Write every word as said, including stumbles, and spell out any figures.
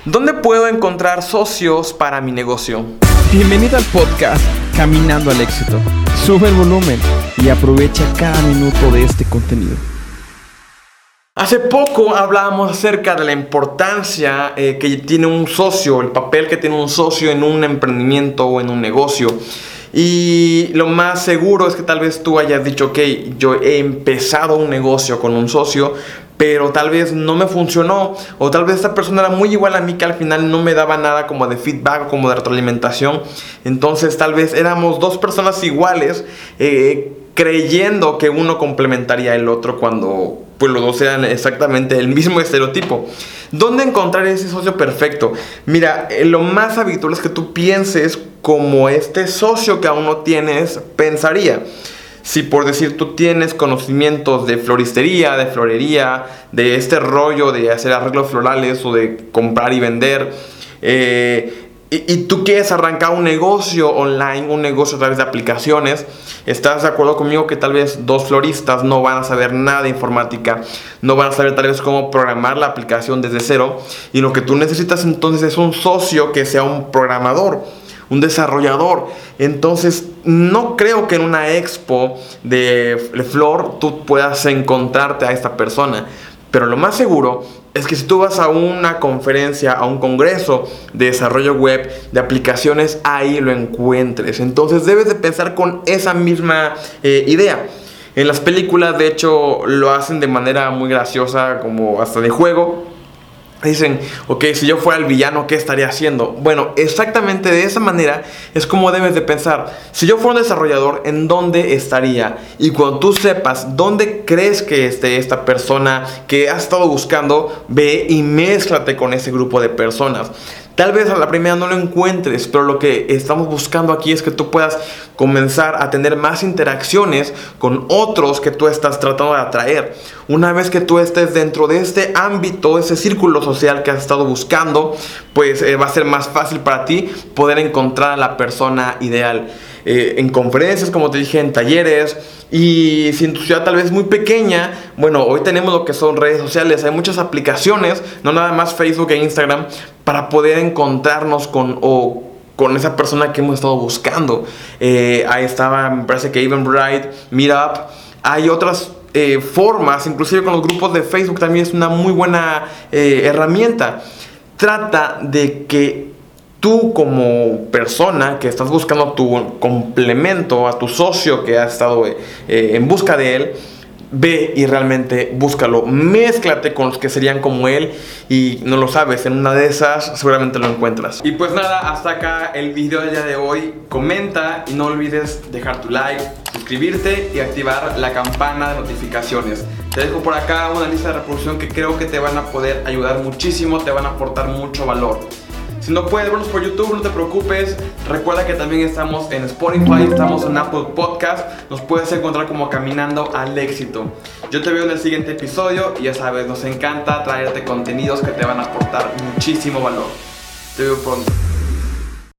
¿Dónde puedo encontrar socios para mi negocio? Bienvenido al podcast Caminando al Éxito. Sube el volumen y aprovecha cada minuto de este contenido. Hace poco hablábamos acerca de la importancia eh, que tiene un socio, el papel que tiene un socio en un emprendimiento o en un negocio. Y lo más seguro es que tal vez tú hayas dicho, ok, yo he empezado un negocio con un socio, pero tal vez no me funcionó, o tal vez esta persona era muy igual a mí que al final no me daba nada como de feedback o como de retroalimentación. Entonces tal vez éramos dos personas iguales, eh, creyendo que uno complementaría el otro cuando pues los dos eran exactamente el mismo estereotipo. ¿Dónde encontrar ese socio perfecto? Mira, eh, lo más habitual es que tú pienses como este socio que aún no tienes pensaría. Si por decir tú tienes conocimientos de floristería, de florería, de este rollo de hacer arreglos florales o de comprar y vender, eh, y, y tú quieres arrancar un negocio online, un negocio a través de aplicaciones, ¿estás de acuerdo conmigo que tal vez dos floristas no van a saber nada de informática, no van a saber tal vez cómo programar la aplicación desde cero? Y lo que tú necesitas entonces es un socio que sea un programador, un desarrollador. Entonces no creo que en una expo de, de flor tú puedas encontrarte a esta persona, pero lo más seguro es que si tú vas a una conferencia, a un congreso de desarrollo web, de aplicaciones, ahí lo encuentres. Entonces debes de pensar con esa misma eh, idea. En las películas de hecho lo hacen de manera muy graciosa, como hasta de juego. Dicen, ok, si yo fuera el villano, ¿qué estaría haciendo? Bueno, exactamente de esa manera es como debes de pensar. Si yo fuera un desarrollador, ¿en dónde estaría? Y cuando tú sepas dónde crees que esté esta persona que has estado buscando, ve y mézclate con ese grupo de personas. Tal vez a la primera no lo encuentres, pero lo que estamos buscando aquí es que tú puedas comenzar a tener más interacciones con otros que tú estás tratando de atraer. Una vez que tú estés dentro de este ámbito, ese círculo social que has estado buscando, pues eh, va a ser más fácil para ti poder encontrar a la persona ideal. Eh, en conferencias, como te dije, en talleres. Y si en tu ciudad tal vez muy pequeña, bueno, hoy tenemos lo que son redes sociales. Hay muchas aplicaciones, no nada más Facebook e Instagram, para poder encontrarnos con o con esa persona que hemos estado buscando. Eh, ahí estaba, me parece que Eventbrite, Meetup. Hay otras eh, formas, inclusive con los grupos de Facebook también es una muy buena eh, herramienta. Trata de que tú como persona que estás buscando tu complemento, a tu socio que has estado eh, en busca de él, ve y realmente búscalo, mézclate con los que serían como él y no lo sabes, en una de esas seguramente lo encuentras. Y pues nada, hasta acá el video del día de hoy. Comenta y no olvides dejar tu like, suscribirte y activar la campana de notificaciones. Te dejo por acá una lista de reproducción que creo que te van a poder ayudar muchísimo, te van a aportar mucho valor. Si no puedes vernos por YouTube, no te preocupes. Recuerda que también estamos en Spotify, estamos en Apple Podcast. Nos puedes encontrar como Caminando al Éxito. Yo te veo en el siguiente episodio y ya sabes, nos encanta traerte contenidos que te van a aportar muchísimo valor. Te veo pronto.